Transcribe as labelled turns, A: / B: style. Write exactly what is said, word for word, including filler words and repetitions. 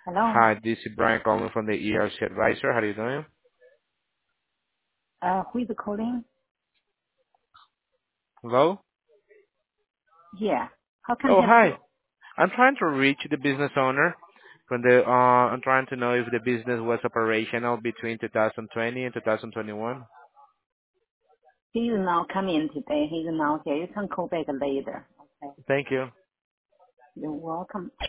A: Hello.
B: Hi, this is Brian calling from the E R C Advisor. How are you doing?
A: Uh, who is calling?
B: Hello?
A: Yeah. How can I
B: Oh,
A: help you?
B: hi. I'm trying to reach the business owner. From the, uh, I'm trying to know if the business was operational between two thousand twenty and two thousand twenty-one.
A: He's not coming today. He's not here. You can call back later. Okay.
B: Thank you.
A: You're welcome.